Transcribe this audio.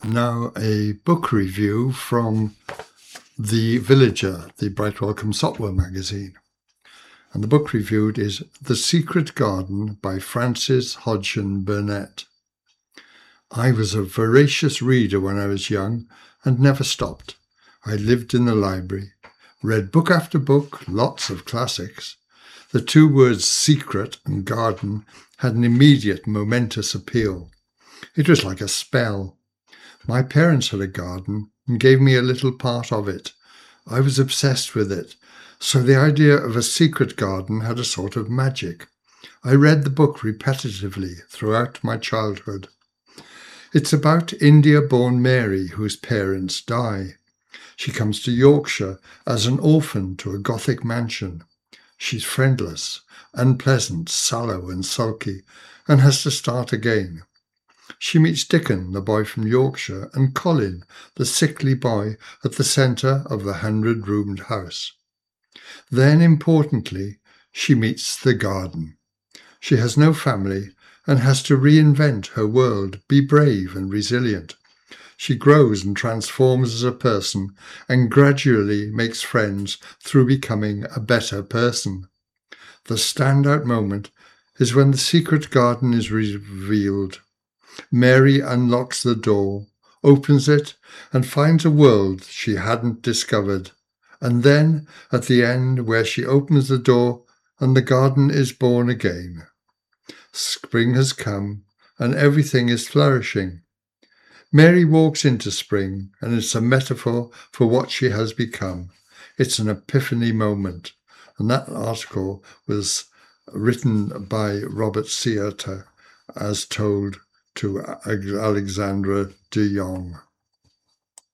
Now, a book review from The Villager, the Brightwell Consotwell magazine. And the book reviewed is The Secret Garden by Frances Hodgson Burnett. I was a voracious reader when I was young and never stopped. I lived in the library, read book after book, lots of classics. The two words secret and garden had an immediate momentous appeal. It was like a spell. My parents had a garden and gave me a little part of it. I was obsessed with it, so the idea of a secret garden had a sort of magic. I read the book repetitively throughout my childhood. It's about India-born Mary, whose parents die. She comes to Yorkshire as an orphan to a Gothic mansion. She's friendless, unpleasant, sallow and sulky, and has to start again. She meets Dickon, the boy from Yorkshire, and Colin, the sickly boy at the centre of the 100-roomed house. Then, importantly, she meets the garden. She has no family and has to reinvent her world, be brave and resilient. She grows and transforms as a person and gradually makes friends through becoming a better person. The standout moment is when the secret garden is revealed. Mary unlocks the door, opens it, and finds a world she hadn't discovered. And then, at the end, where she opens the door and the garden is born again. Spring has come, and everything is flourishing. Mary walks into spring, and it's a metaphor for what she has become. It's an epiphany moment. And that article was written by Robert Siata, as told to Alexandra de Jong.